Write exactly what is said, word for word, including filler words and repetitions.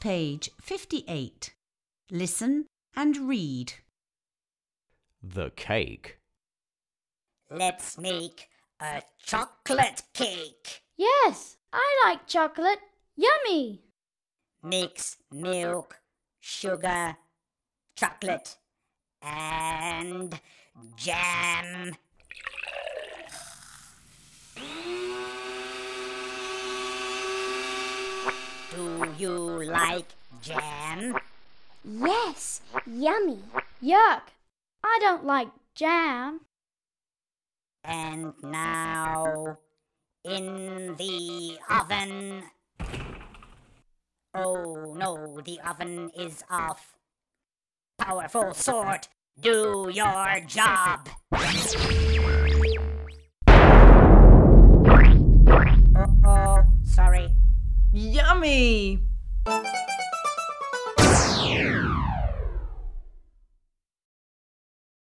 page fifty-eight. Listen and read. The cake. Let's make a chocolate cake. Yes, I like chocolate. Yummy! Mix milk, sugar, chocolate, and jam. Do you like jam? Yes, yummy. Yuck! I don't like jam. And now, in the oven. Oh no, the oven is off. Powerful sword, do your job. Oh, oh, sorry. Yummy!